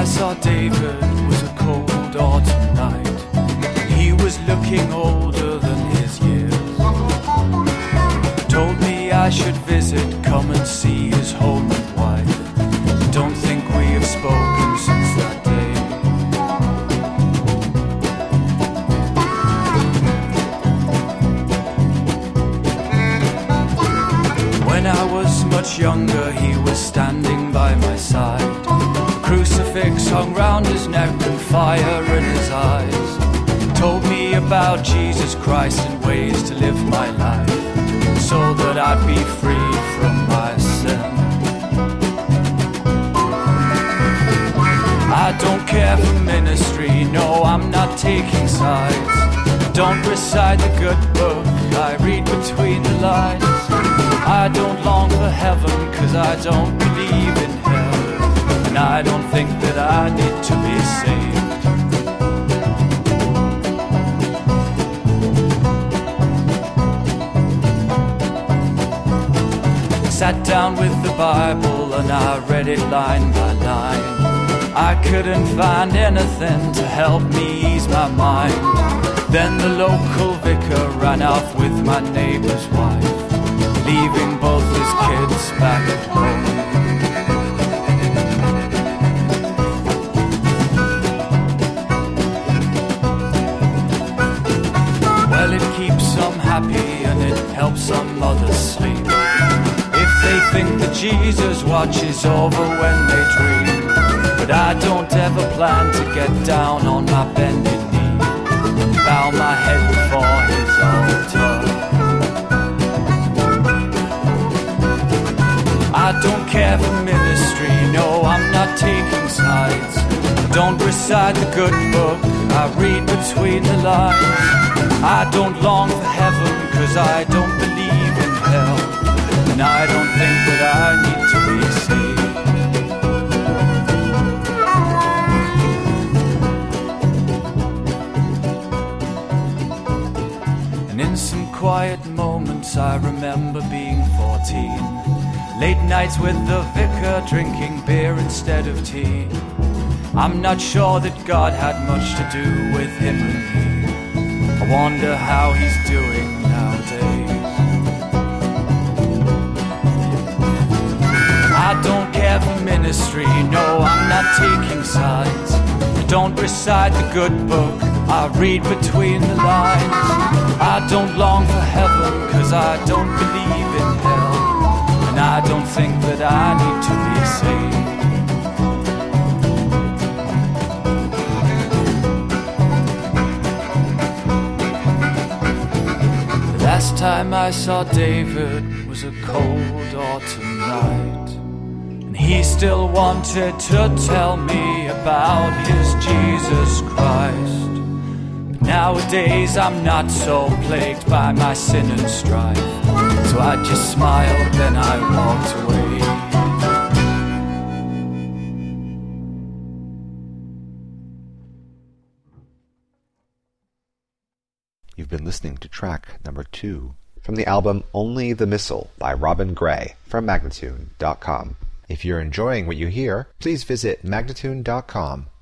I saw David was a cold autumn night. He was looking older than his years. Told me I should visit, come and see his home and wife. Don't think we have spoken since that day. When I was much younger, he was standing by my side. A crucifix hung round his neck and fire in his eyes. Told me about Jesus Christ and ways to live my life, so that I'd be free from my sin. I don't care for ministry, no, I'm not taking sides. Don't recite the good book, I read between the lines. I don't long for heaven, cause I don't believe in hell, and I don't think that I need to be saved. Sat down with the Bible and I read it line by line. I couldn't find anything to help me ease my mind. Then the local vicar ran off with my neighbor's wife, leaving both his kids back at home. Well, it keeps some happy and it helps some others sleep. If they think that Jesus watches over when they dream. But I don't ever plan to get down on my bended knee, bow my head before his altar. I don't care for ministry, no, I'm not taking sides. Don't recite the good book, I read between the lines. I don't long for heaven, cause I don't believe in hell, and I don't think that I need to be saved. And in some quiet moments I remember being 14, late nights with the vicar drinking beer instead of tea. I'm not sure that God had much to do with him and me. I wonder how he's doing nowadays. I don't care for ministry, no, I'm not taking sides. I don't recite the good book, I read between the lines. I don't long for heaven, cause I don't believe in hell, and I don't think that I need to be saved. The last time I saw David was a cold autumn night, and he still wanted to tell me about his Jesus Christ. But nowadays I'm not so plagued by my sin and strife, so I just smiled, then I walked away. You've been listening to track number 2 from the album Only the Missile by Robin Gray from Magnatune.com. If you're enjoying what you hear, please visit Magnatune.com